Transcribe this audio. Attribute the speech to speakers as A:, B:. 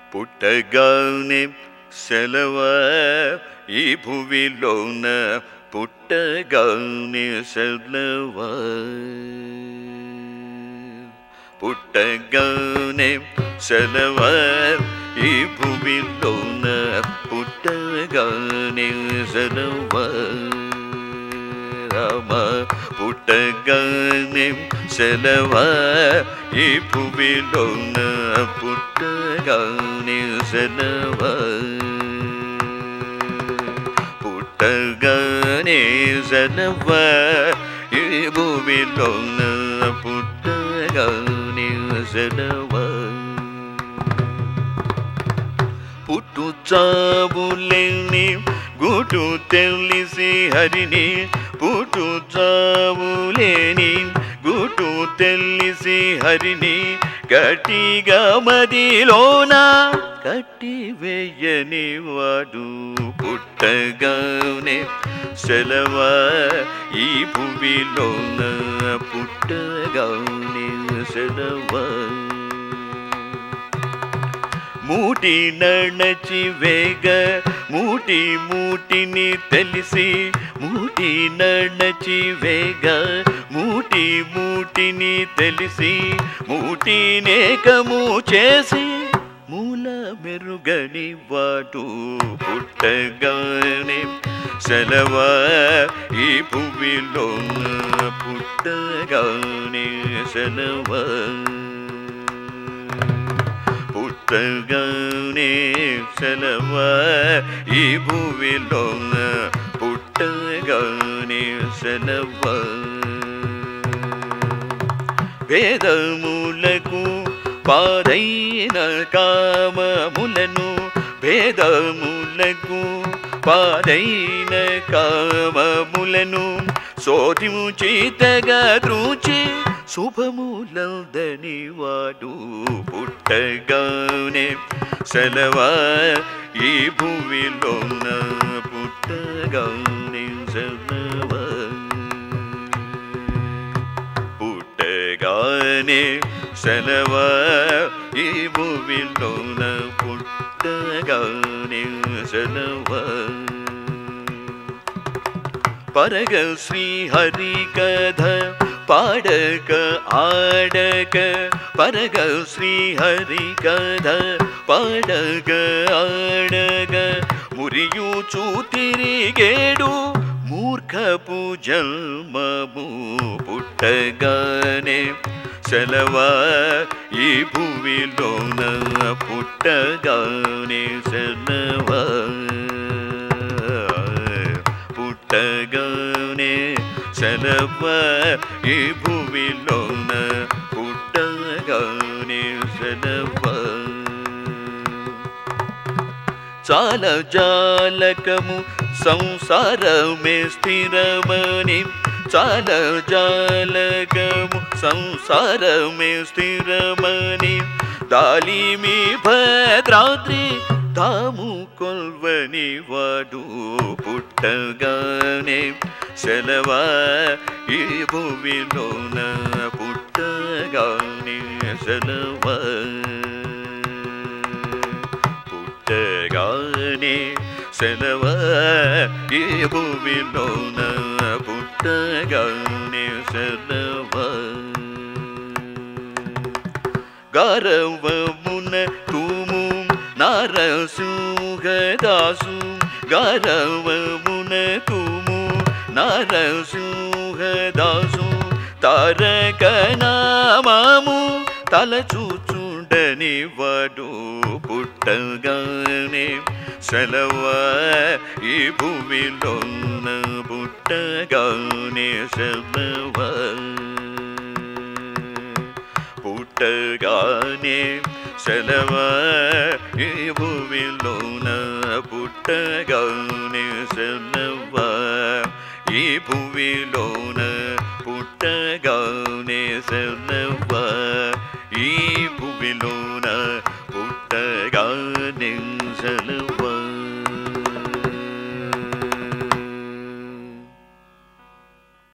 A: పుట్టగానే సెలవ ఈ భువిలోన పుట్టగానే సెలవ పుట్టగానే సెలవ ఈ భువిలోన పుట్టగానే సెలవ రామ పుట్టగానే సెలవ ఈ భువిలోన పుట్టగానే సెలవ పుట్టగానే సెలవ ఈ భువిలోన పుట్టగానే సెలవ పుట్టు చావులేని గుటు తెలిసి హరిని పుట్టు చావులేని గుటు తెలిసి హరిని గట్టిగా మదిలోన కట్టి వేయని వాడు పుట్టగానే సెలవ ఈ భువిలోన పుట్టగానే సెలవ మూటి నడచి వేగ మూటి మూటిని తెలిసి మూటి నడచి వేగ మూటి మూటిని తెలిసి మూటినేకము చేసి మూల మెరుగని వాడు పుట్టగానే సెలవ ఈ భువిలోన పుట్టగానే సెలవ పుట్టగానే సెలవ ఈ భువిలోన పుట్టగానే సెలవ భేదములకు పారైన కామములను భేదములకు పారైన కామములను శోధించి తెగద్రూచి శుభములందని వాడు పుట్టగానే సెలవ ఈ భువిలోన పుట్టగానే సెలవ పుట్టగానే సెలవ ఈ భువిలోన పుట్టగానే సెలవ పరగ శ్రీహరి కథ పాడక ఆడక పరగ శ్రీహరి కథ పాడక ఆడక మురియుచూ తిరిగేడు మూర్ఖపు జన్మము పుట్టగానే సెలవ ఈ భువిలోన పుట్టగానే సెలవ పుట్టగానే సెలవ ఈ భువిలోన పుట్టగానే సెలవ చాలా జాలకము సంసారమే స్థిరమని చాలా జాలకము సంసారమే స్థిరమని దాలిమి భద్రాద్రి తాము కొల్వని వాడు పుట్టగానే సెలవ ఈ భువిలోన పుట్టగానే సెలవ పుట్టగానే సెలవ ఈ భువిలోన పుట్టగానే సెలవ గౌరవమున తుము నరసింహదాసు గౌరవమున తుము నరసింహదాసు తారక నామము తలచూచుండని వాడు పుట్టగానే సెలవ ఈ భువిలోన పుట్టగానే సెలవ పుట్టగానే సెలవ ఈ భువిలోన పుట్టగానే సెలవ ఈ భువిలోన పుట్టగానే సెలవ ఈ భువిలో